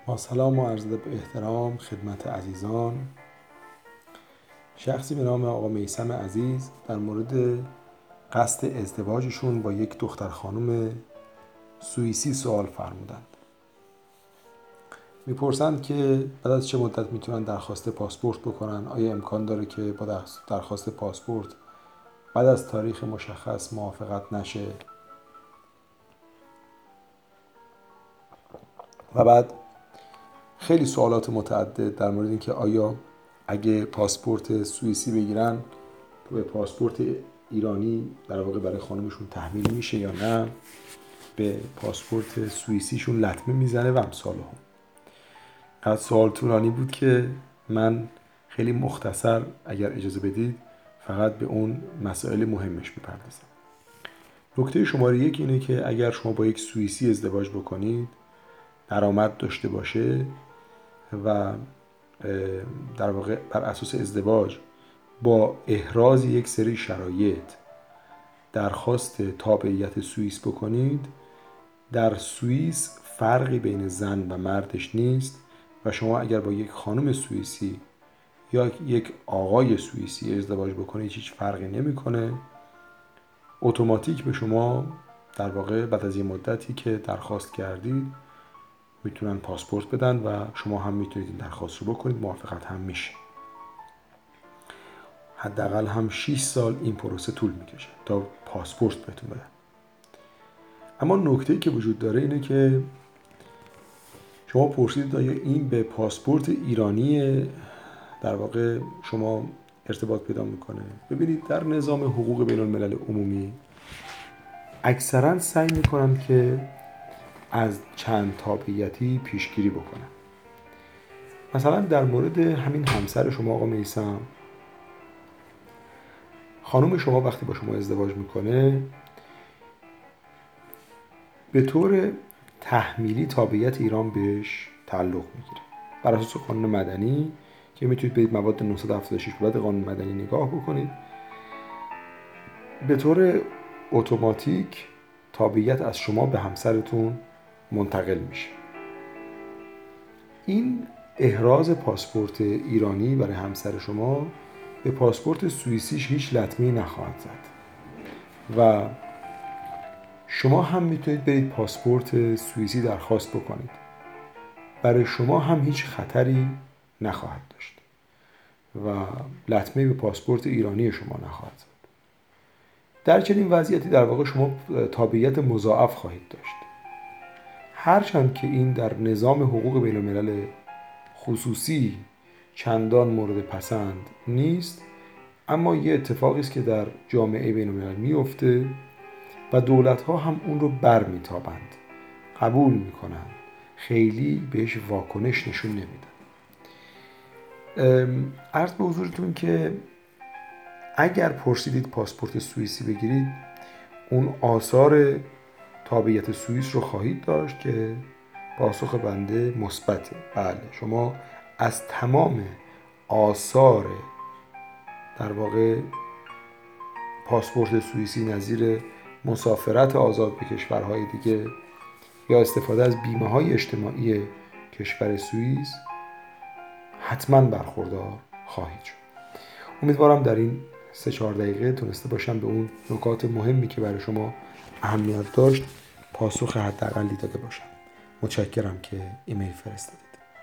با سلام و عرض به احترام خدمت عزیزان. شخصی به نام آقا میثم عزیز در مورد قصد ازدواجشون با یک دختر خانم سوئیسی سوال فرمودند. میپرسند که بعد از چه مدت میتونن درخواست پاسپورت بکنن؟ آیا امکان داره که با درخواست پاسپورت بعد از تاریخ مشخص موافقت نشه؟ و بعد خیلی سوالات متعدد در مورد اینکه آیا اگه پاسپورت سوئیسی بگیرن به پاسپورت ایرانی در واقع برای خانمشون تحمیل میشه یا نه، به پاسپورت سوئیسیشون لطمه میزنه و امثال هم. از سوال طولانی بود که من خیلی مختصر اگر اجازه بدید فقط به اون مسائل مهمش میپردازم. نکته شماره 1 اینه که اگر شما با یک سوئیسی ازدواج بکنید، درآمد داشته باشه و در واقع بر اساس ازدواج با احراز یک سری شرایط درخواست تابعیت سوئیس بکنید، در سوئیس فرقی بین زن و مردش نیست و شما اگر با یک خانم سوئیسی یا یک آقای سوئیسی ازدواج بکنید هیچ فرقی نمیکنه. اتوماتیک به شما در واقع بعد از یه مدتی که درخواست کردید میتونن پاسپورت بدن و شما هم میتونید این درخواست رو بکنید، موافقت هم میشه. حداقل هم 6 سال این پروسه طول میکشه تا پاسپورت بهتون بدن. اما نکته‌ای که وجود داره اینه که شما پرسیدید آیا این به پاسپورت ایرانی در واقع شما ارتباط پیدا میکنه؟ ببینید، در نظام حقوق بین الملل عمومی اکثرا سعی میکنن که از چند تابعیتی پیشگیری بکنن. مثلا در مورد همین همسر شما آقا میثم، خانم شما وقتی با شما ازدواج میکنه به طور تحمیلی تابعیت ایران بهش تعلق میگیره بر اساس قانون مدنی که میتونید برید مواد 976 بعد قانون مدنی نگاه بکنید. به طور اتوماتیک تابعیت از شما به همسرتون منتقل میشه. این احراز پاسپورت ایرانی برای همسر شما به پاسپورت سوئیسیش هیچ لطمه‌ای نخواهد زد و شما هم میتونید برید پاسپورت سوئیسی درخواست بکنید. برای شما هم هیچ خطری نخواهد داشت و لطمه به پاسپورت ایرانی شما نخواهد زد. در چنین وضعیتی در واقع شما تابعیت مضاعف خواهید داشت. هرچند که این در نظام حقوق بین الملل خصوصی چندان مورد پسند نیست، اما یه اتفاقی است که در جامعه بین الملل میفته و دولت‌ها هم اون رو برمیتابند، قبول میکنن، خیلی بهش واکنش نشون نمیدن. عرض به حضورتون که اگر پرسیدید پاسپورت سوئیسی بگیرید، اون آثار تابعیت سوئیس رو خواهید داشت که پاسخ بنده مثبته. بله، شما از تمام آثار در واقع پاسپورت سوئیسی نظیر مسافرت آزاد به کشورهای دیگه یا استفاده از بیمه‌های اجتماعی کشور سوئیس حتما برخوردار خواهید شد. امیدوارم در این 3-4 دقیقه تونسته باشم به اون نکات مهمی که برای شما اهمیت داشت پاسخ حداقلی داده باشم. متشکرم که ایمیل فرستادید.